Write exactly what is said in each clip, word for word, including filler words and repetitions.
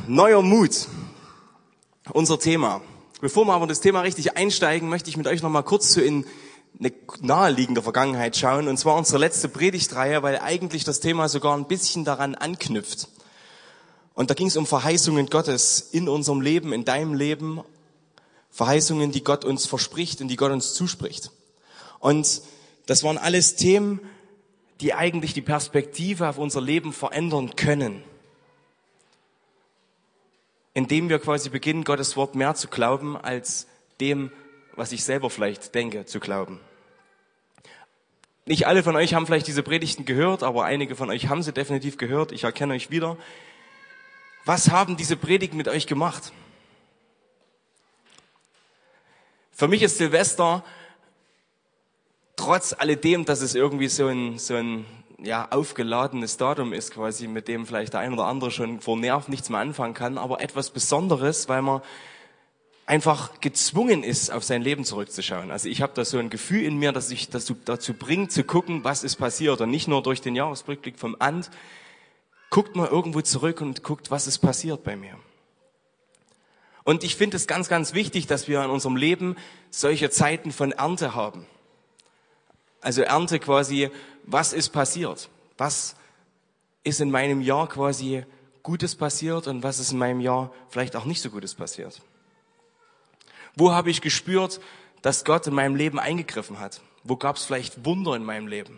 Neuer Mut, unser Thema. Bevor wir aber in das Thema richtig einsteigen, möchte ich mit euch noch mal kurz so in eine naheliegende Vergangenheit schauen. Und zwar unsere letzte Predigtreihe, weil eigentlich das Thema sogar ein bisschen daran anknüpft. Und da ging es um Verheißungen Gottes in unserem Leben, in deinem Leben. Verheißungen, die Gott uns verspricht und die Gott uns zuspricht. Und das waren alles Themen, die eigentlich die Perspektive auf unser Leben verändern können. Indem wir quasi beginnen, Gottes Wort mehr zu glauben, als dem, was ich selber vielleicht denke, zu glauben. Nicht alle von euch haben vielleicht diese Predigten gehört, aber einige von euch haben sie definitiv gehört. Ich erkenne euch wieder. Was haben diese Predigten mit euch gemacht? Für mich ist Silvester, trotz alledem, dass es irgendwie so ein, so ein ja, aufgeladenes Datum ist, quasi, mit dem vielleicht der ein oder andere schon vor Nerv nichts mehr anfangen kann, aber etwas Besonderes, weil man einfach gezwungen ist, auf sein Leben zurückzuschauen. Also ich habe da so ein Gefühl in mir, dass ich das dazu bringt, zu gucken, was ist passiert. Und nicht nur durch den Jahresrückblick vom Amt, guckt man irgendwo zurück und guckt, was ist passiert bei mir. Und ich finde es ganz, ganz wichtig, dass wir in unserem Leben solche Zeiten von Ernte haben. Also Ernte quasi, was ist passiert? Was ist in meinem Jahr quasi Gutes passiert und was ist in meinem Jahr vielleicht auch nicht so Gutes passiert? Wo habe ich gespürt, dass Gott in meinem Leben eingegriffen hat? Wo gab es vielleicht Wunder in meinem Leben?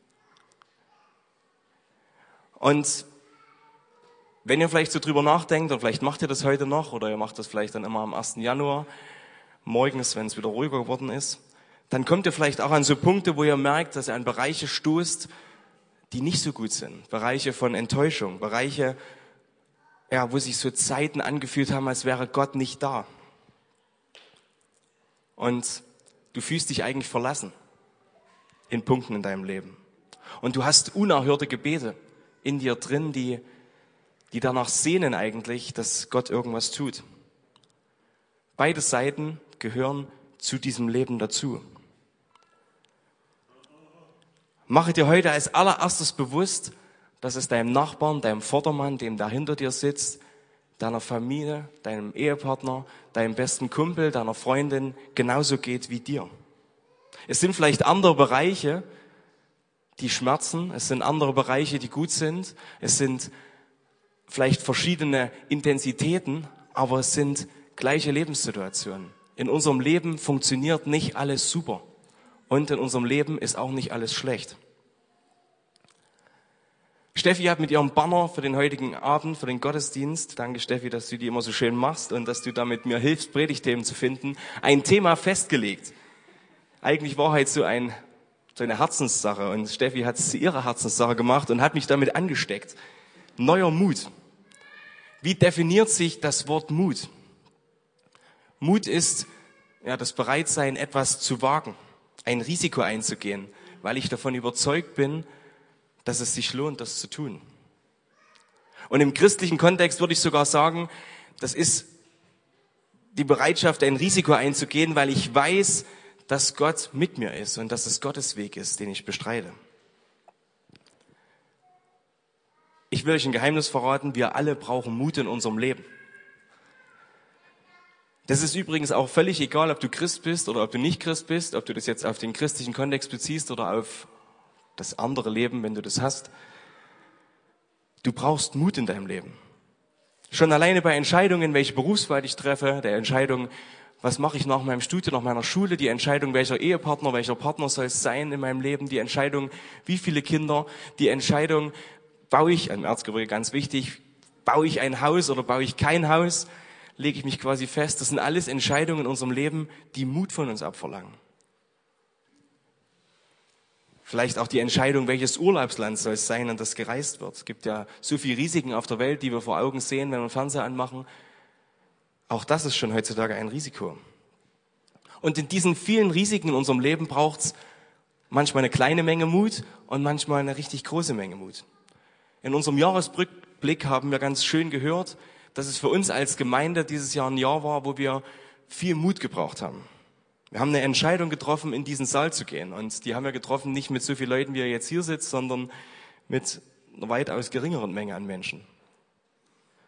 Und wenn ihr vielleicht so drüber nachdenkt, und vielleicht macht ihr das heute noch, oder ihr macht das vielleicht dann immer am ersten Januar, morgens, wenn es wieder ruhiger geworden ist, dann kommt ihr vielleicht auch an so Punkte, wo ihr merkt, dass ihr an Bereiche stoßt, die nicht so gut sind. Bereiche von Enttäuschung, Bereiche, ja, wo sich so Zeiten angefühlt haben, als wäre Gott nicht da. Und du fühlst dich eigentlich verlassen in Punkten in deinem Leben. Und du hast unerhörte Gebete in dir drin, die, die danach sehnen eigentlich, dass Gott irgendwas tut. Beide Seiten gehören zu diesem Leben dazu. Mache dir heute als allererstes bewusst, dass es deinem Nachbarn, deinem Vordermann, dem da hinter dir sitzt, deiner Familie, deinem Ehepartner, deinem besten Kumpel, deiner Freundin genauso geht wie dir. Es sind vielleicht andere Bereiche, die schmerzen, es sind andere Bereiche, die gut sind, es sind vielleicht verschiedene Intensitäten, aber es sind gleiche Lebenssituationen. In unserem Leben funktioniert nicht alles super und in unserem Leben ist auch nicht alles schlecht. Steffi hat mit ihrem Banner für den heutigen Abend, für den Gottesdienst, danke Steffi, dass du die immer so schön machst und dass du damit mir hilfst, Predigtthemen zu finden, ein Thema festgelegt. Eigentlich war heute so, ein, so eine Herzenssache und Steffi hat es zu ihrer Herzenssache gemacht und hat mich damit angesteckt. Neuer Mut. Wie definiert sich das Wort Mut? Mut ist ja das Bereitsein, etwas zu wagen, ein Risiko einzugehen, weil ich davon überzeugt bin, dass es sich lohnt, das zu tun. Und im christlichen Kontext würde ich sogar sagen, das ist die Bereitschaft, ein Risiko einzugehen, weil ich weiß, dass Gott mit mir ist und dass es Gottes Weg ist, den ich bestreite. Ich will euch ein Geheimnis verraten, wir alle brauchen Mut in unserem Leben. Das ist übrigens auch völlig egal, ob du Christ bist oder ob du nicht Christ bist, ob du das jetzt auf den christlichen Kontext beziehst oder auf das andere Leben, wenn du das hast. Du brauchst Mut in deinem Leben. Schon alleine bei Entscheidungen, welche Berufswahl ich treffe, der Entscheidung, was mache ich nach meinem Studium, nach meiner Schule, die Entscheidung, welcher Ehepartner, welcher Partner soll es sein in meinem Leben, die Entscheidung, wie viele Kinder, die Entscheidung, baue ich, im Erzgebirge ganz wichtig, baue ich ein Haus oder baue ich kein Haus, lege ich mich quasi fest. Das sind alles Entscheidungen in unserem Leben, die Mut von uns abverlangen. Vielleicht auch die Entscheidung, welches Urlaubsland soll es sein, an das gereist wird. Es gibt ja so viele Risiken auf der Welt, die wir vor Augen sehen, wenn wir den Fernseher anmachen. Auch das ist schon heutzutage ein Risiko. Und in diesen vielen Risiken in unserem Leben braucht es manchmal eine kleine Menge Mut und manchmal eine richtig große Menge Mut. In unserem Jahresrückblick haben wir ganz schön gehört, dass es für uns als Gemeinde dieses Jahr ein Jahr war, wo wir viel Mut gebraucht haben. Wir haben eine Entscheidung getroffen, in diesen Saal zu gehen. Und die haben wir getroffen, nicht mit so vielen Leuten, wie ihr jetzt hier sitzt, sondern mit einer weitaus geringeren Menge an Menschen.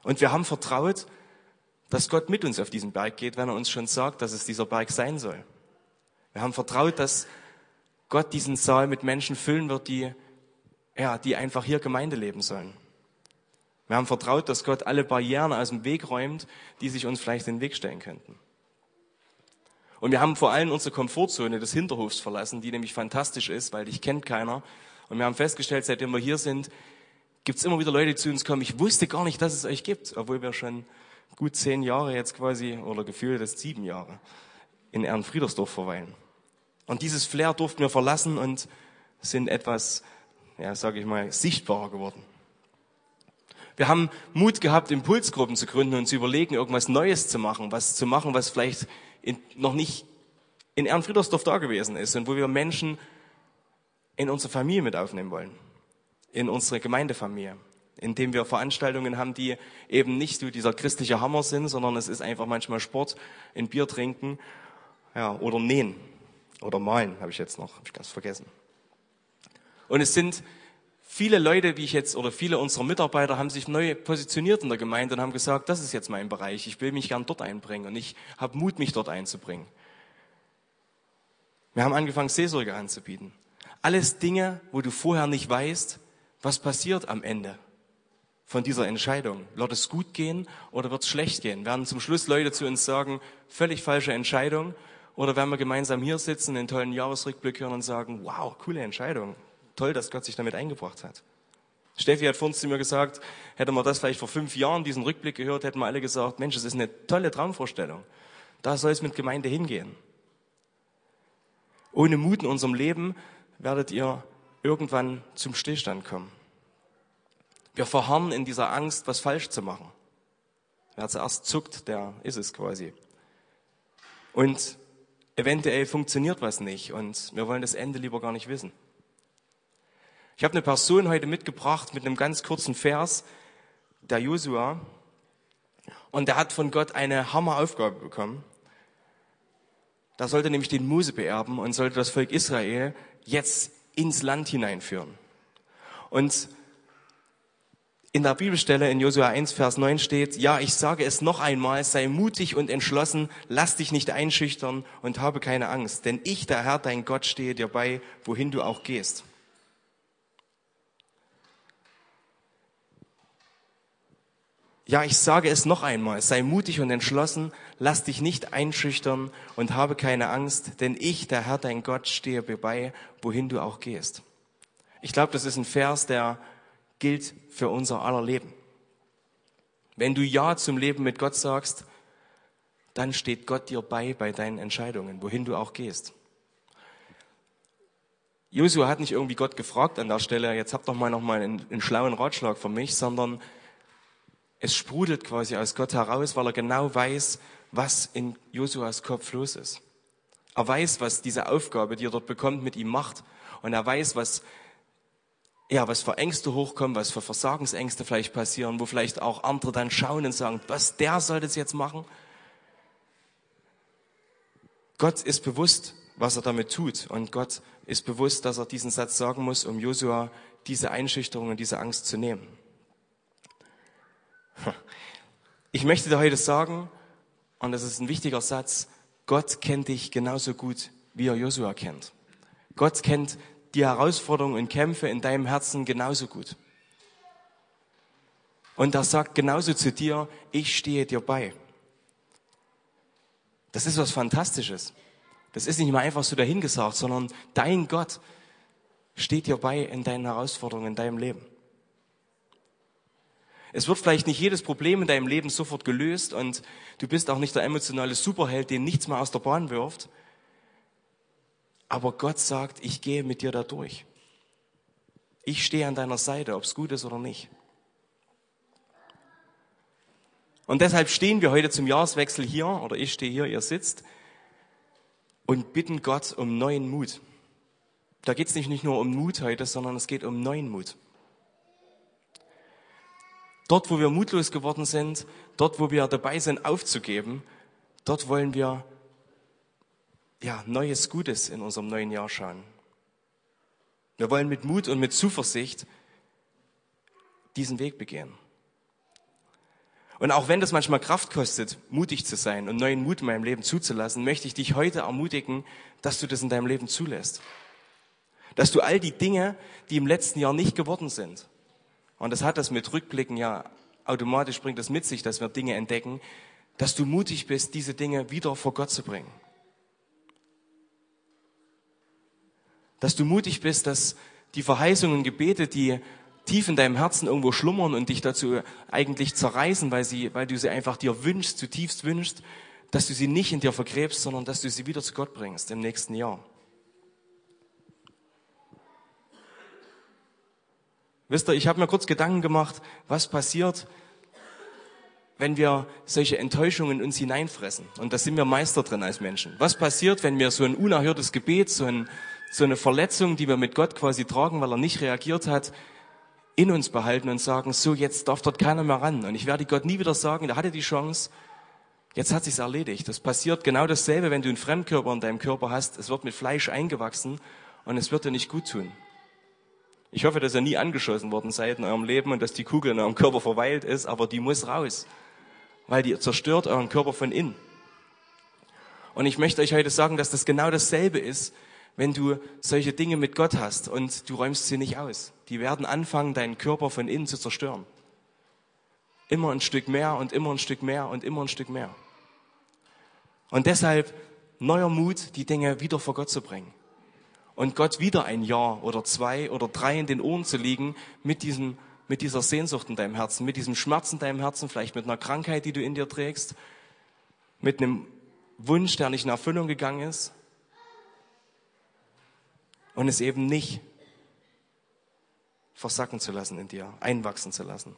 Und wir haben vertraut, dass Gott mit uns auf diesen Berg geht, wenn er uns schon sagt, dass es dieser Berg sein soll. Wir haben vertraut, dass Gott diesen Saal mit Menschen füllen wird, die, ja, die einfach hier Gemeinde leben sollen. Wir haben vertraut, dass Gott alle Barrieren aus dem Weg räumt, die sich uns vielleicht in den Weg stellen könnten. Und wir haben vor allem unsere Komfortzone des Hinterhofs verlassen, die nämlich fantastisch ist, weil dich kennt keiner. Und wir haben festgestellt, seitdem wir hier sind, gibt es immer wieder Leute, die zu uns kommen. Ich wusste gar nicht, dass es euch gibt, obwohl wir schon gut zehn Jahre jetzt quasi, oder gefühlt ist sieben Jahre, in Ehrenfriedersdorf verweilen. Und dieses Flair durften wir verlassen und sind etwas, ja, sage ich mal, sichtbarer geworden. Wir haben Mut gehabt, Impulsgruppen zu gründen und zu überlegen, irgendwas Neues zu machen, was zu machen, was vielleicht in, noch nicht in Ehrenfriedersdorf da gewesen ist und wo wir Menschen in unsere Familie mit aufnehmen wollen, in unsere Gemeindefamilie, indem wir Veranstaltungen haben, die eben nicht so dieser christliche Hammer sind, sondern es ist einfach manchmal Sport, ein Bier trinken, ja, oder nähen oder malen, habe ich jetzt noch, habe ich ganz vergessen. Und es sind viele Leute, wie ich jetzt, oder viele unserer Mitarbeiter haben sich neu positioniert in der Gemeinde und haben gesagt, das ist jetzt mein Bereich, ich will mich gern dort einbringen und ich habe Mut, mich dort einzubringen. Wir haben angefangen, Seelsorge anzubieten. Alles Dinge, wo du vorher nicht weißt, was passiert am Ende von dieser Entscheidung. Wird es gut gehen oder wird es schlecht gehen? Werden zum Schluss Leute zu uns sagen, völlig falsche Entscheidung? Oder werden wir gemeinsam hier sitzen, einen tollen Jahresrückblick hören und sagen, wow, coole Entscheidung. Toll, dass Gott sich damit eingebracht hat. Steffi hat vorhin zu mir gesagt, hätte man das vielleicht vor fünf Jahren, diesen Rückblick gehört, hätten wir alle gesagt, Mensch, das ist eine tolle Traumvorstellung. Da soll es mit Gemeinde hingehen. Ohne Mut in unserem Leben werdet ihr irgendwann zum Stillstand kommen. Wir verharren in dieser Angst, was falsch zu machen. Wer zuerst zuckt, der ist es quasi. Und eventuell funktioniert was nicht und wir wollen das Ende lieber gar nicht wissen. Ich habe eine Person heute mitgebracht mit einem ganz kurzen Vers, der Josua, und der hat von Gott eine Hammeraufgabe bekommen. Da sollte nämlich den Mose beerben und sollte das Volk Israel jetzt ins Land hineinführen. Und in der Bibelstelle in Josua eins, Vers neun steht, ja, ich sage es noch einmal, sei mutig und entschlossen, lass dich nicht einschüchtern und habe keine Angst, denn ich, der Herr, dein Gott, stehe dir bei, wohin du auch gehst. Ja, ich sage es noch einmal, sei mutig und entschlossen, lass dich nicht einschüchtern und habe keine Angst, denn ich, der Herr, dein Gott, stehe dir bei, wohin du auch gehst. Ich glaube, das ist ein Vers, der gilt für unser aller Leben. Wenn du Ja zum Leben mit Gott sagst, dann steht Gott dir bei, bei deinen Entscheidungen, wohin du auch gehst. Josua hat nicht irgendwie Gott gefragt an der Stelle, jetzt habt doch mal noch mal einen, einen schlauen Ratschlag für mich, sondern es sprudelt quasi aus Gott heraus, weil er genau weiß, was in Josuas Kopf los ist. Er weiß, was diese Aufgabe, die er dort bekommt, mit ihm macht. Und er weiß, was, ja, was für Ängste hochkommen, was für Versagensängste vielleicht passieren, wo vielleicht auch andere dann schauen und sagen, was, der soll das jetzt machen? Gott ist bewusst, was er damit tut. Und Gott ist bewusst, dass er diesen Satz sagen muss, um Josua diese Einschüchterung und diese Angst zu nehmen. Ich möchte dir heute sagen, und das ist ein wichtiger Satz, Gott kennt dich genauso gut, wie er Josua kennt. Gott kennt die Herausforderungen und Kämpfe in deinem Herzen genauso gut. Und er sagt genauso zu dir, ich stehe dir bei. Das ist was Fantastisches. Das ist nicht mal einfach so dahingesagt, sondern dein Gott steht dir bei in deinen Herausforderungen, in deinem Leben. Es wird vielleicht nicht jedes Problem in deinem Leben sofort gelöst und du bist auch nicht der emotionale Superheld, den nichts mehr aus der Bahn wirft. Aber Gott sagt, ich gehe mit dir da durch. Ich stehe an deiner Seite, ob es gut ist oder nicht. Und deshalb stehen wir heute zum Jahreswechsel hier, oder ich stehe hier, ihr sitzt, und bitten Gott um neuen Mut. Da geht es nicht nur um Mut heute, sondern es geht um neuen Mut. Dort, wo wir mutlos geworden sind, dort, wo wir dabei sind, aufzugeben, dort wollen wir ja neues Gutes in unserem neuen Jahr schauen. Wir wollen mit Mut und mit Zuversicht diesen Weg begehen. Und auch wenn das manchmal Kraft kostet, mutig zu sein und neuen Mut in meinem Leben zuzulassen, möchte ich dich heute ermutigen, dass du das in deinem Leben zulässt. Dass du all die Dinge, die im letzten Jahr nicht geworden sind, und das hat das mit Rückblicken ja automatisch, bringt das mit sich, dass wir Dinge entdecken, dass du mutig bist, diese Dinge wieder vor Gott zu bringen. Dass du mutig bist, dass die Verheißungen und Gebete, die tief in deinem Herzen irgendwo schlummern und dich dazu eigentlich zerreißen, weil sie, weil du sie einfach dir wünschst, zutiefst wünschst, dass du sie nicht in dir vergräbst, sondern dass du sie wieder zu Gott bringst im nächsten Jahr. Wisst ihr, ich habe mir kurz Gedanken gemacht, was passiert, wenn wir solche Enttäuschungen in uns hineinfressen. Und da sind wir Meister drin als Menschen. Was passiert, wenn wir so ein unerhörtes Gebet, so, ein, so eine Verletzung, die wir mit Gott quasi tragen, weil er nicht reagiert hat, in uns behalten und sagen, so, jetzt darf dort keiner mehr ran. Und ich werde Gott nie wieder sagen, der hatte die Chance, jetzt hat sich's erledigt. Das passiert genau dasselbe, wenn du einen Fremdkörper in deinem Körper hast. Es wird mit Fleisch eingewachsen und es wird dir nicht gut tun. Ich hoffe, dass ihr nie angeschossen worden seid in eurem Leben und dass die Kugel in eurem Körper verweilt ist, aber die muss raus, weil die zerstört euren Körper von innen. Und ich möchte euch heute sagen, dass das genau dasselbe ist, wenn du solche Dinge mit Gott hast und du räumst sie nicht aus. Die werden anfangen, deinen Körper von innen zu zerstören. Immer ein Stück mehr und immer ein Stück mehr und immer ein Stück mehr. Und deshalb neuer Mut, die Dinge wieder vor Gott zu bringen. Und Gott wieder ein Jahr oder zwei oder drei in den Ohren zu liegen mit diesem, mit dieser Sehnsucht in deinem Herzen, mit diesem Schmerz in deinem Herzen, vielleicht mit einer Krankheit, die du in dir trägst, mit einem Wunsch, der nicht in Erfüllung gegangen ist. Und es eben nicht versacken zu lassen in dir, einwachsen zu lassen.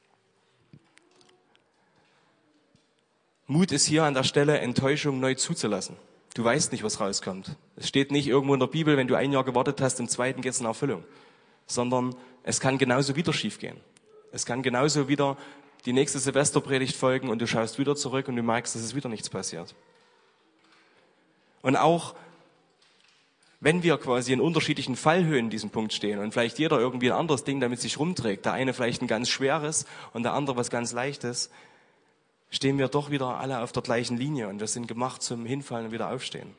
Mut ist hier an der Stelle, Enttäuschung neu zuzulassen. Du weißt nicht, was rauskommt. Es steht nicht irgendwo in der Bibel, wenn du ein Jahr gewartet hast, im zweiten geht es in Erfüllung. Sondern es kann genauso wieder schiefgehen. Es kann genauso wieder die nächste Silvesterpredigt folgen und du schaust wieder zurück und du merkst, dass es wieder nichts passiert. Und auch wenn wir quasi in unterschiedlichen Fallhöhen in diesem Punkt stehen und vielleicht jeder irgendwie ein anderes Ding damit sich rumträgt, der eine vielleicht ein ganz schweres und der andere was ganz leichtes, stehen wir doch wieder alle auf der gleichen Linie und wir sind gemacht zum Hinfallen und wieder aufstehen.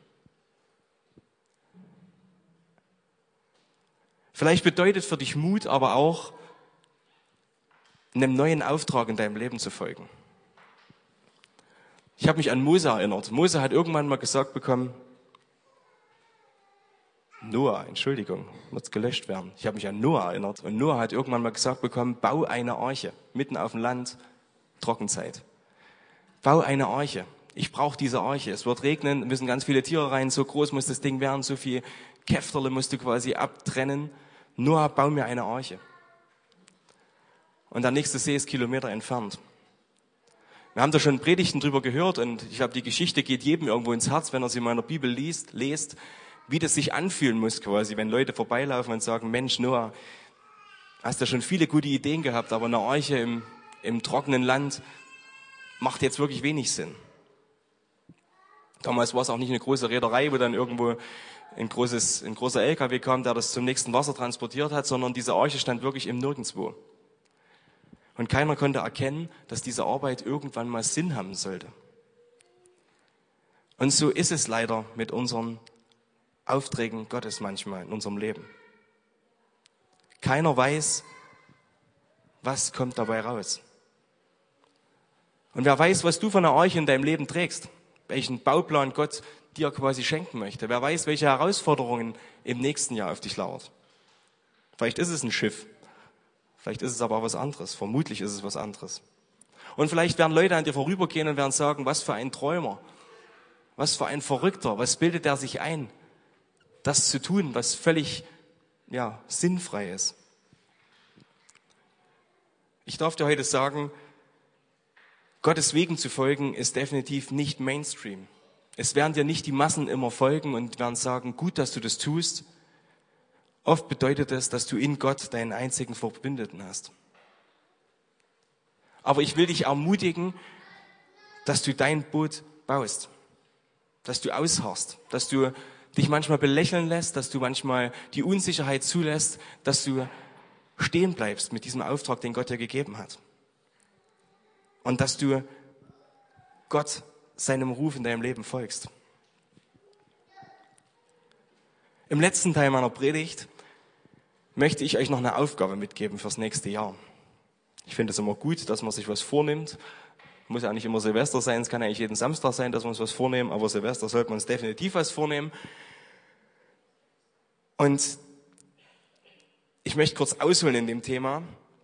Vielleicht bedeutet für dich Mut aber auch, einem neuen Auftrag in deinem Leben zu folgen. Ich habe mich an Mose erinnert. Mose hat irgendwann mal gesagt bekommen, Noah, Entschuldigung, muss gelöscht werden. Ich habe mich an Noah erinnert und Noah hat irgendwann mal gesagt bekommen, bau eine Arche, mitten auf dem Land, Trockenzeit. Bau eine Arche. Ich brauche diese Arche. Es wird regnen, müssen ganz viele Tiere rein, so groß muss das Ding werden, so viel Käfterle musst du quasi abtrennen. Noah, bau mir eine Arche. Und der nächste See ist Kilometer entfernt. Wir haben da schon Predigten drüber gehört und ich glaube, die Geschichte geht jedem irgendwo ins Herz, wenn er sie in meiner Bibel liest, lest, wie das sich anfühlen muss quasi, wenn Leute vorbeilaufen und sagen, Mensch, Noah, hast ja schon viele gute Ideen gehabt, aber eine Arche im, im trockenen Land macht jetzt wirklich wenig Sinn. Damals war es auch nicht eine große Reederei, wo dann irgendwo ein, großes, ein großer L K W kam, der das zum nächsten Wasser transportiert hat, sondern diese Arche stand wirklich im Nirgendwo. Und keiner konnte erkennen, dass diese Arbeit irgendwann mal Sinn haben sollte. Und so ist es leider mit unseren Aufträgen Gottes manchmal in unserem Leben. Keiner weiß, was kommt dabei raus. Und wer weiß, was du von einer Arche in deinem Leben trägst, welchen Bauplan Gott dir quasi schenken möchte. Wer weiß, welche Herausforderungen im nächsten Jahr auf dich lauert. Vielleicht ist es ein Schiff, vielleicht ist es aber auch was anderes, vermutlich ist es was anderes. Und vielleicht werden Leute an dir vorübergehen und werden sagen, was für ein Träumer, was für ein Verrückter, was bildet er sich ein, das zu tun, was völlig ja, sinnfrei ist. Ich darf dir heute sagen, Gottes Wegen zu folgen ist definitiv nicht Mainstream. Es werden dir nicht die Massen immer folgen und werden sagen, gut, dass du das tust. Oft bedeutet es, dass du in Gott deinen einzigen Verbündeten hast. Aber ich will dich ermutigen, dass du dein Boot baust, dass du ausharrst, dass du dich manchmal belächeln lässt, dass du manchmal die Unsicherheit zulässt, dass du stehen bleibst mit diesem Auftrag, den Gott dir gegeben hat. und dass du Gott, seinem Ruf in deinem Leben folgst. Im letzten Teil meiner Predigt möchte ich euch noch eine Aufgabe mitgeben fürs nächste Jahr. Ich finde es immer gut, dass man sich was vornimmt. Muss ja nicht immer Silvester sein, es kann eigentlich jeden Samstag sein, dass wir uns was vornehmen, aber Silvester sollte man uns definitiv was vornehmen. Und ich möchte kurz ausholen in dem Thema.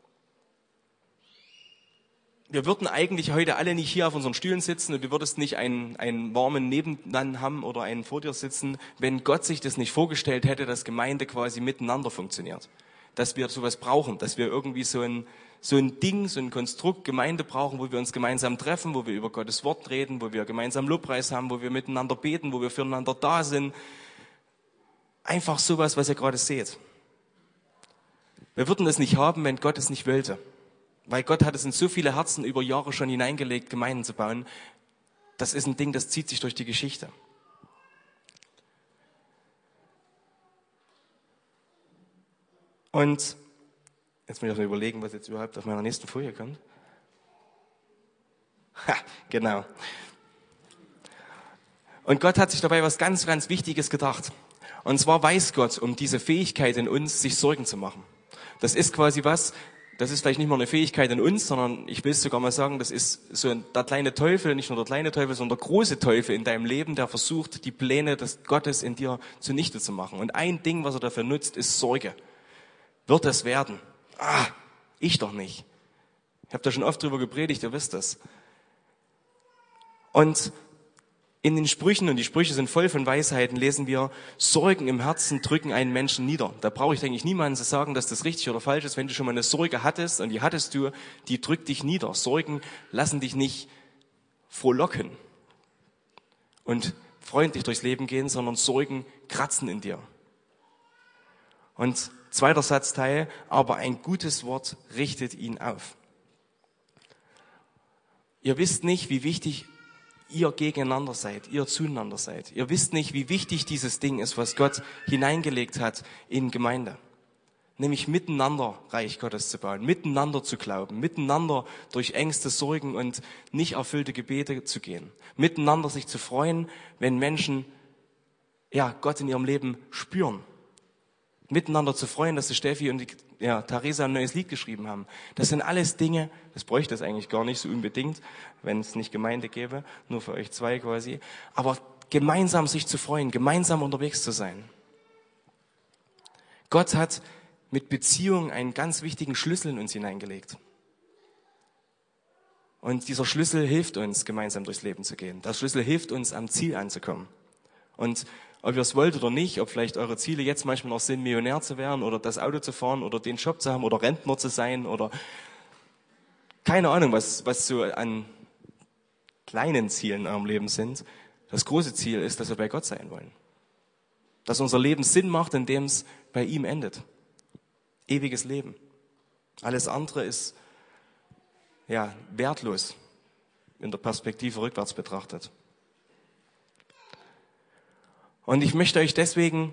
Wir würden eigentlich heute alle nicht hier auf unseren Stühlen sitzen und du würdest nicht einen, einen warmen Nebenan haben oder einen vor dir sitzen, wenn Gott sich das nicht vorgestellt hätte, dass Gemeinde quasi miteinander funktioniert. Dass wir sowas brauchen, dass wir irgendwie so ein, so ein Ding, so ein Konstrukt Gemeinde brauchen, wo wir uns gemeinsam treffen, wo wir über Gottes Wort reden, wo wir gemeinsam Lobpreis haben, wo wir miteinander beten, wo wir füreinander da sind. Einfach sowas, was ihr gerade seht. Wir würden es nicht haben, wenn Gott es nicht wollte. Weil Gott hat es in so viele Herzen über Jahre schon hineingelegt, Gemeinden zu bauen. Das ist ein Ding, das zieht sich durch die Geschichte. Und jetzt muss ich mal überlegen, was jetzt überhaupt auf meiner nächsten Folie kommt. Ha, genau. Und Gott hat sich dabei was ganz, ganz Wichtiges gedacht. Und zwar weiß Gott um diese Fähigkeit in uns, sich Sorgen zu machen. Das ist quasi was, das ist vielleicht nicht nur eine Fähigkeit in uns, sondern ich will es sogar mal sagen, das ist so der kleine Teufel, nicht nur der kleine Teufel, sondern der große Teufel in deinem Leben, der versucht, die Pläne des Gottes in dir zunichte zu machen. Und ein Ding, was er dafür nutzt, ist Sorge. Wird das werden? Ah, ich doch nicht. Ich habe da schon oft drüber gepredigt, ihr wisst das. Und in den Sprüchen, und die Sprüche sind voll von Weisheiten, lesen wir, Sorgen im Herzen drücken einen Menschen nieder. Da brauche ich eigentlich niemandem zu sagen, dass das richtig oder falsch ist. Wenn du schon mal eine Sorge hattest, und die hattest du, die drückt dich nieder. Sorgen lassen dich nicht frohlocken und freundlich durchs Leben gehen, sondern Sorgen kratzen in dir. Und zweiter Satzteil, aber ein gutes Wort richtet ihn auf. Ihr wisst nicht, wie wichtig ihr gegeneinander seid, ihr zueinander seid. Ihr wisst nicht, wie wichtig dieses Ding ist, was Gott hineingelegt hat in Gemeinde. Nämlich miteinander Reich Gottes zu bauen, miteinander zu glauben, miteinander durch Ängste, Sorgen und nicht erfüllte Gebete zu gehen. Miteinander sich zu freuen, wenn Menschen ja, Gott in ihrem Leben spüren. Miteinander zu freuen, dass die Steffi und die ja, Theresa ein neues Lied geschrieben haben. Das sind alles Dinge, das bräuchte es eigentlich gar nicht so unbedingt, wenn es nicht Gemeinde gäbe, nur für euch zwei quasi. Aber gemeinsam sich zu freuen, gemeinsam unterwegs zu sein. Gott hat mit Beziehung einen ganz wichtigen Schlüssel in uns hineingelegt. Und dieser Schlüssel hilft uns, gemeinsam durchs Leben zu gehen. Der Schlüssel hilft uns, am Ziel anzukommen. Und ob ihr es wollt oder nicht, ob vielleicht eure Ziele jetzt manchmal noch sind, Millionär zu werden oder das Auto zu fahren oder den Job zu haben oder Rentner zu sein oder keine Ahnung, was, was so an kleinen Zielen in eurem Leben sind. Das große Ziel ist, dass wir bei Gott sein wollen. Dass unser Leben Sinn macht, indem es bei ihm endet. Ewiges Leben. Alles andere ist ja wertlos in der Perspektive rückwärts betrachtet. Und ich möchte euch deswegen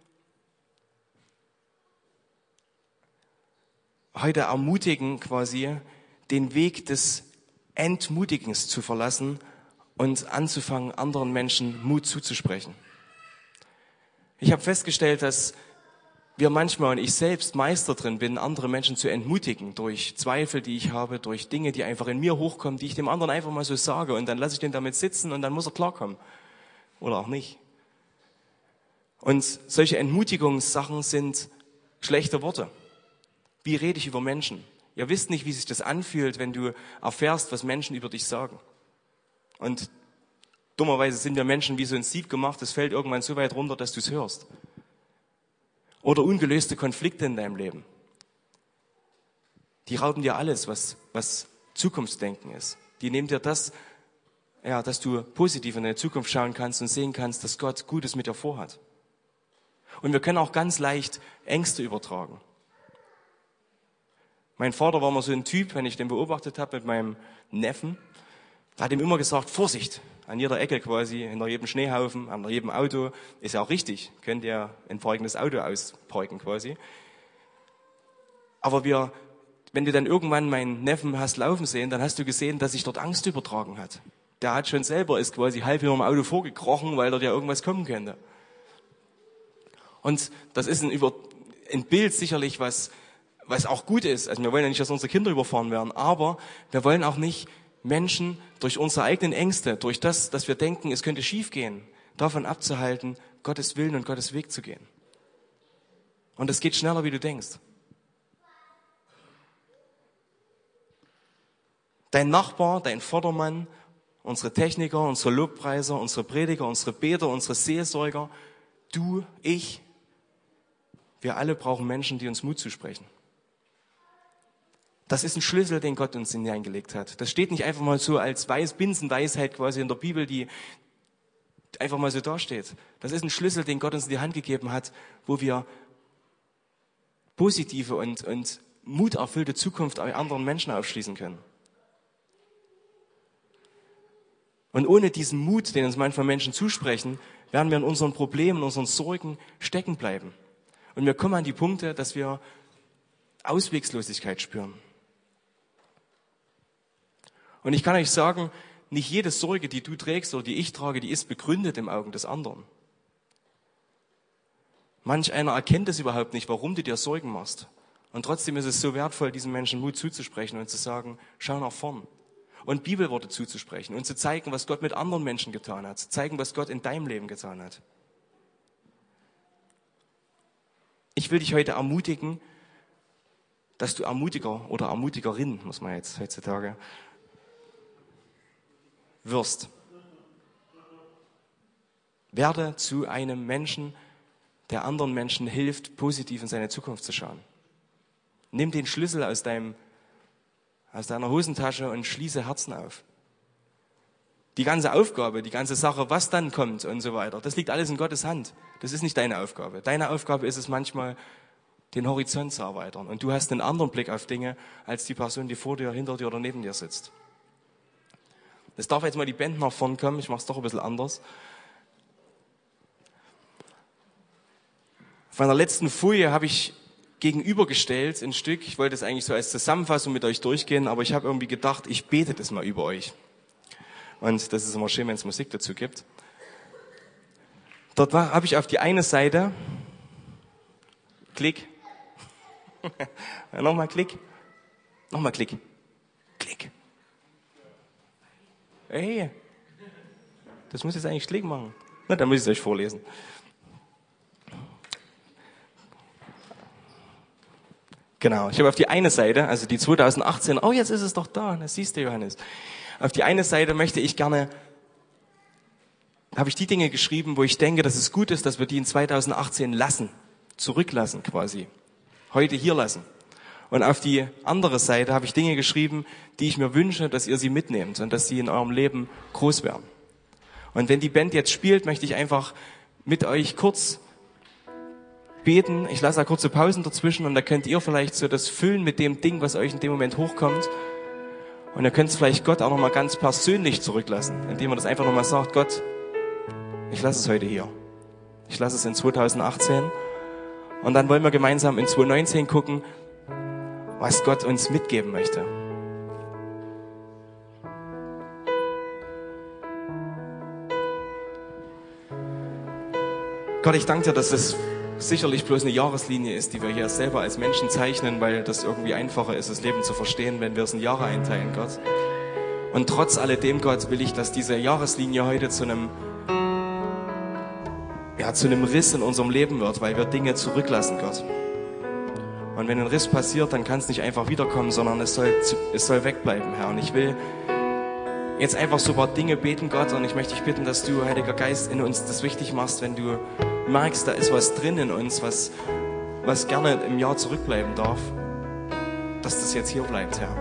heute ermutigen, quasi den Weg des Entmutigens zu verlassen und anzufangen, anderen Menschen Mut zuzusprechen. Ich habe festgestellt, dass wir manchmal, und ich selbst Meister drin bin, andere Menschen zu entmutigen durch Zweifel, die ich habe, durch Dinge, die einfach in mir hochkommen, die ich dem anderen einfach mal so sage und dann lasse ich den damit sitzen und dann muss er klarkommen. Oder auch nicht. Und solche Entmutigungssachen sind schlechte Worte. Wie rede ich über Menschen? Ihr wisst nicht, wie sich das anfühlt, wenn du erfährst, was Menschen über dich sagen. Und dummerweise sind wir Menschen wie so ein Sieb gemacht, es fällt irgendwann so weit runter, dass du es hörst. Oder ungelöste Konflikte in deinem Leben. Die rauben dir alles, was, was Zukunftsdenken ist. Die nehmen dir das, ja, dass du positiv in deine Zukunft schauen kannst und sehen kannst, dass Gott Gutes mit dir vorhat. Und wir können auch ganz leicht Ängste übertragen. Mein Vater war mal so ein Typ, wenn ich den beobachtet habe mit meinem Neffen, der hat ihm immer gesagt, Vorsicht, an jeder Ecke quasi, hinter jedem Schneehaufen, an jedem Auto, ist ja auch richtig, könnt ihr ein folgendes Auto ausparken quasi. Aber wir, wenn du dann irgendwann meinen Neffen hast laufen sehen, dann hast du gesehen, dass sich dort Angst übertragen hat. Der hat schon selber, ist quasi halb hinter dem Auto vorgekrochen, weil dort ja irgendwas kommen könnte. Und das ist ein, Über, ein Bild sicherlich, was, was auch gut ist. Also wir wollen ja nicht, dass unsere Kinder überfahren werden, aber wir wollen auch nicht Menschen durch unsere eigenen Ängste, durch das, dass wir denken, es könnte schief gehen, davon abzuhalten, Gottes Willen und Gottes Weg zu gehen. Und es geht schneller, wie du denkst. Dein Nachbar, dein Vordermann, unsere Techniker, unsere Lobpreiser, unsere Prediger, unsere Beter, unsere Seelsorger, du, ich, wir alle brauchen Menschen, die uns Mut zusprechen. Das ist ein Schlüssel, den Gott uns hineingelegt hat. Das steht nicht einfach mal so als Weiß, Binsenweisheit quasi in der Bibel, die einfach mal so dasteht. Das ist ein Schlüssel, den Gott uns in die Hand gegeben hat, wo wir positive und, und muterfüllte Zukunft anderen Menschen aufschließen können. Und ohne diesen Mut, den uns manchmal Menschen zusprechen, werden wir in unseren Problemen, in unseren Sorgen stecken bleiben. Und wir kommen an die Punkte, dass wir Auswegslosigkeit spüren. Und ich kann euch sagen, nicht jede Sorge, die du trägst oder die ich trage, die ist begründet im Augen des anderen. Manch einer erkennt es überhaupt nicht, warum du dir Sorgen machst. Und trotzdem ist es so wertvoll, diesen Menschen Mut zuzusprechen und zu sagen, schau nach vorn. Und Bibelworte zuzusprechen und zu zeigen, was Gott mit anderen Menschen getan hat. Zu zeigen, was Gott in deinem Leben getan hat. Ich will dich heute ermutigen, dass du Ermutiger oder Ermutigerin, muss man jetzt heutzutage, wirst. Werde zu einem Menschen, der anderen Menschen hilft, positiv in seine Zukunft zu schauen. Nimm den Schlüssel aus deinem, aus deiner Hosentasche und schließe Herzen auf. Die ganze Aufgabe, die ganze Sache, was dann kommt und so weiter, das liegt alles in Gottes Hand. Das ist nicht deine Aufgabe. Deine Aufgabe ist es manchmal, den Horizont zu erweitern. Und du hast einen anderen Blick auf Dinge, als die Person, die vor dir, hinter dir oder neben dir sitzt. Es darf jetzt mal die Band nach vorn kommen. Ich mache es doch ein bisschen anders. Auf meiner letzten Folie habe ich gegenübergestellt ein Stück. Ich wollte es eigentlich so als Zusammenfassung mit euch durchgehen, aber ich habe irgendwie gedacht, ich bete das mal über euch. Und das ist immer schön, wenn es Musik dazu gibt. Dort war, habe ich auf die eine Seite, Klick, nochmal Klick, nochmal Klick, Klick. Hey, das muss jetzt eigentlich Klick machen. Na, dann muss ich es euch vorlesen. Genau, ich habe auf die eine Seite, also die zweitausendachtzehn, oh, jetzt ist es doch da, das siehst du, Johannes. Auf die eine Seite möchte ich gerne, habe ich die Dinge geschrieben, wo ich denke, dass es gut ist, dass wir die in zweitausendachtzehn lassen, zurücklassen quasi, heute hier lassen. Und auf die andere Seite habe ich Dinge geschrieben, die ich mir wünsche, dass ihr sie mitnehmt und dass sie in eurem Leben groß werden. Und wenn die Band jetzt spielt, möchte ich einfach mit euch kurz beten. Ich lasse da kurze Pausen dazwischen und da könnt ihr vielleicht so das füllen mit dem Ding, was euch in dem Moment hochkommt. Und ihr könnt es vielleicht Gott auch nochmal ganz persönlich zurücklassen, indem ihr das einfach nochmal sagt, Gott, ich lasse es heute hier. Ich lasse es in zweitausendachtzehn. Und dann wollen wir gemeinsam in zweitausendneunzehn gucken, was Gott uns mitgeben möchte. Gott, ich danke dir, dass es sicherlich bloß eine Jahreslinie ist, die wir hier selber als Menschen zeichnen, weil das irgendwie einfacher ist, das Leben zu verstehen, wenn wir es in Jahre einteilen, Gott. Und trotz alledem, Gott, will ich, dass diese Jahreslinie heute zu einem, ja, zu einem Riss in unserem Leben wird, weil wir Dinge zurücklassen, Gott. Und wenn ein Riss passiert, dann kann es nicht einfach wiederkommen, sondern es soll, es soll wegbleiben, Herr. Und ich will jetzt einfach so ein paar Dinge beten, Gott, und ich möchte dich bitten, dass du, Heiliger Geist, in uns das wichtig machst, wenn du merkst, da ist was drin in uns, was, was gerne im Jahr zurückbleiben darf, dass das jetzt hier bleibt, Herr.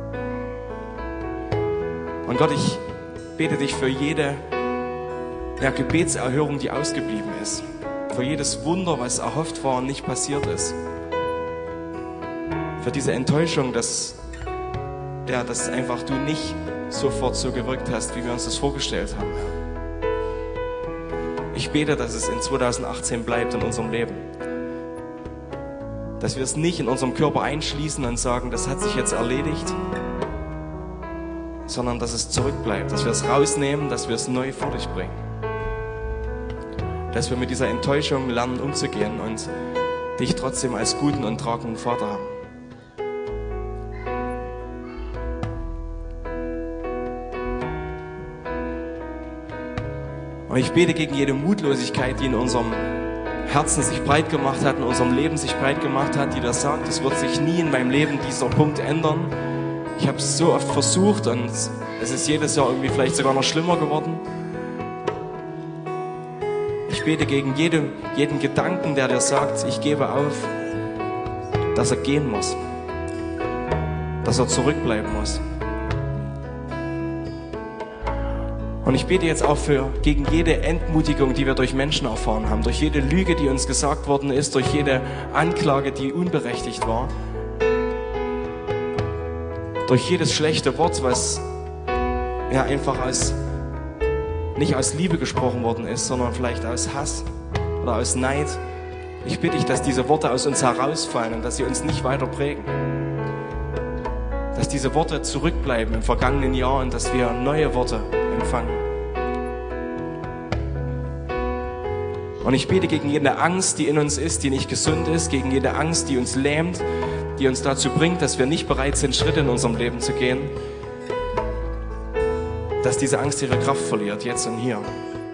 Und Gott, ich bete dich für jede, ja, Gebetserhörung, die ausgeblieben ist, für jedes Wunder, was erhofft war und nicht passiert ist, für diese Enttäuschung, dass, ja, dass einfach du nicht sofort so gewirkt hast, wie wir uns das vorgestellt haben, Herr. Ich bete, dass es in zweitausendachtzehn bleibt in unserem Leben. dass wir es nicht in unserem Körper einschließen und sagen, das hat sich jetzt erledigt, sondern dass es zurückbleibt, dass wir es rausnehmen, dass wir es neu vor dich bringen. Dass wir mit dieser Enttäuschung lernen umzugehen und dich trotzdem als guten und tragenden Vater haben. Und ich bete gegen jede Mutlosigkeit, die in unserem Herzen sich breit gemacht hat, in unserem Leben sich breit gemacht hat, die das sagt, es wird sich nie in meinem Leben dieser Punkt ändern. Ich habe es so oft versucht und es ist jedes Jahr irgendwie vielleicht sogar noch schlimmer geworden. Ich bete gegen jede, jeden Gedanken, der dir sagt, ich gebe auf, dass er gehen muss, dass er zurückbleiben muss. Und ich bete jetzt auch für, gegen jede Entmutigung, die wir durch Menschen erfahren haben, durch jede Lüge, die uns gesagt worden ist, durch jede Anklage, die unberechtigt war, durch jedes schlechte Wort, was ja einfach als, nicht aus Liebe gesprochen worden ist, sondern vielleicht aus Hass oder aus Neid. Ich bitte dich, dass diese Worte aus uns herausfallen und dass sie uns nicht weiter prägen. Dass diese Worte zurückbleiben im vergangenen Jahr und dass wir neue Worte empfangen. Und ich bete gegen jede Angst, die in uns ist, die nicht gesund ist, gegen jede Angst, die uns lähmt, die uns dazu bringt, dass wir nicht bereit sind, Schritte in unserem Leben zu gehen, dass diese Angst ihre Kraft verliert, jetzt und hier.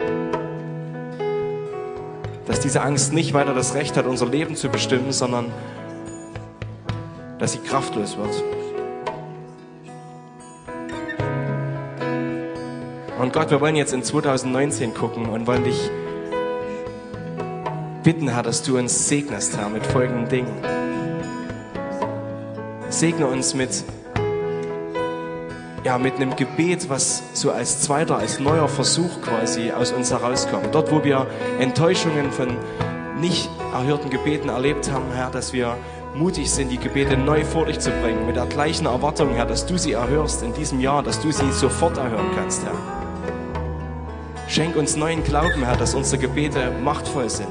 Dass diese Angst nicht weiter das Recht hat, unser Leben zu bestimmen, sondern dass sie kraftlos wird. Und Gott, wir wollen jetzt in zwanzig neunzehn gucken und wollen dich bitten, Herr, dass du uns segnest, Herr, mit folgenden Dingen. Segne uns mit, ja, mit einem Gebet, was so als zweiter, als neuer Versuch quasi aus uns herauskommt. Dort, wo wir Enttäuschungen von nicht erhörten Gebeten erlebt haben, Herr, dass wir mutig sind, die Gebete neu vor dich zu bringen, mit der gleichen Erwartung, Herr, dass du sie erhörst in diesem Jahr, dass du sie sofort erhören kannst, Herr. Schenk uns neuen Glauben, Herr, dass unsere Gebete machtvoll sind.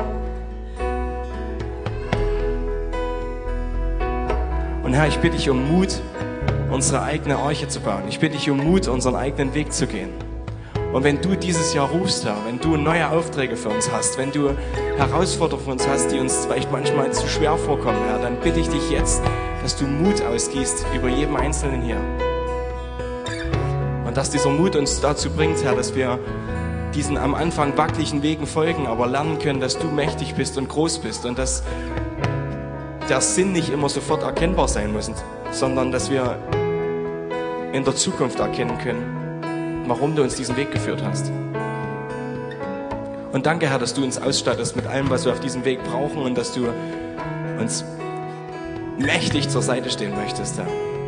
Und Herr, ich bitte dich um Mut, unsere eigene Arche zu bauen. Ich bitte dich um Mut, unseren eigenen Weg zu gehen. Und wenn du dieses Jahr rufst, Herr, wenn du neue Aufträge für uns hast, wenn du Herausforderungen für uns hast, die uns vielleicht manchmal zu schwer vorkommen, Herr, dann bitte ich dich jetzt, dass du Mut ausgießt über jedem Einzelnen hier. Und dass dieser Mut uns dazu bringt, Herr, dass wir diesen am Anfang wackeligen Wegen folgen, aber lernen können, dass du mächtig bist und groß bist und dass der Sinn nicht immer sofort erkennbar sein muss, sondern dass wir in der Zukunft erkennen können, warum du uns diesen Weg geführt hast. Und danke, Herr, dass du uns ausstattest mit allem, was wir auf diesem Weg brauchen und dass du uns mächtig zur Seite stehen möchtest, Herr.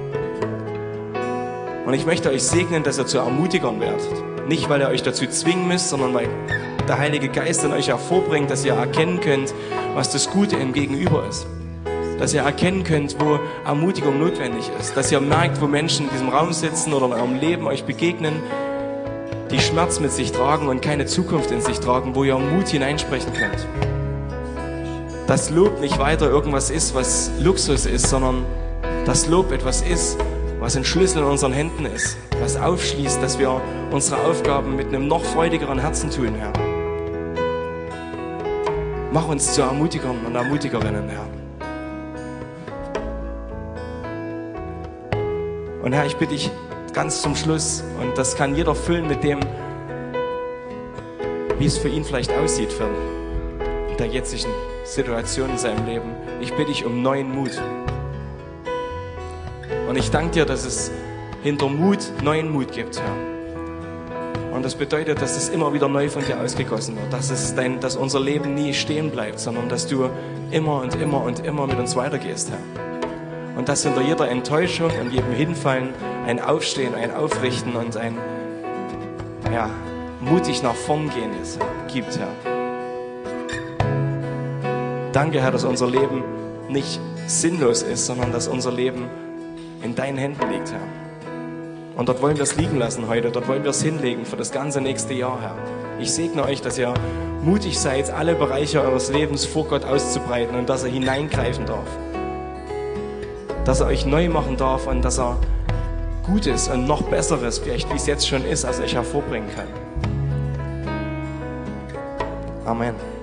Und ich möchte euch segnen, dass ihr zu Ermutigern werdet. Nicht, weil ihr euch dazu zwingen müsst, sondern weil der Heilige Geist in euch hervorbringt, dass ihr erkennen könnt, was das Gute im Gegenüber ist. Dass ihr erkennen könnt, wo Ermutigung notwendig ist. Dass ihr merkt, wo Menschen in diesem Raum sitzen oder in eurem Leben euch begegnen, die Schmerz mit sich tragen und keine Zukunft in sich tragen, wo ihr Mut hineinsprechen könnt. Dass Lob nicht weiter irgendwas ist, was Luxus ist, sondern dass Lob etwas ist, was ein Schlüssel in unseren Händen ist, was aufschließt, dass wir unsere Aufgaben mit einem noch freudigeren Herzen tun, Herr. Mach uns zu Ermutigern und Ermutigerinnen, Herr. Und Herr, ich bitte dich ganz zum Schluss, und das kann jeder füllen mit dem, wie es für ihn vielleicht aussieht, für der jetzigen Situation in seinem Leben. Ich bitte dich um neuen Mut. Und ich danke dir, dass es hinter Mut neuen Mut gibt, Herr. Und das bedeutet, dass es immer wieder neu von dir ausgegossen wird, dass, es dein, dass unser Leben nie stehen bleibt, sondern dass du immer und immer und immer mit uns weitergehst, Herr. Und dass hinter jeder Enttäuschung und jedem Hinfallen ein Aufstehen, ein Aufrichten und ein, ja, mutig nach vorn gehen ist, gibt, Herr. Danke, Herr, dass unser Leben nicht sinnlos ist, sondern dass unser Leben in deinen Händen liegt, Herr. Und dort wollen wir es liegen lassen heute, dort wollen wir es hinlegen für das ganze nächste Jahr, Herr. Ich segne euch, dass ihr mutig seid, alle Bereiche eures Lebens vor Gott auszubreiten und dass er hineingreifen darf. Dass er euch neu machen darf und dass er Gutes und noch Besseres, vielleicht wie es jetzt schon ist, aus euch hervorbringen kann. Amen.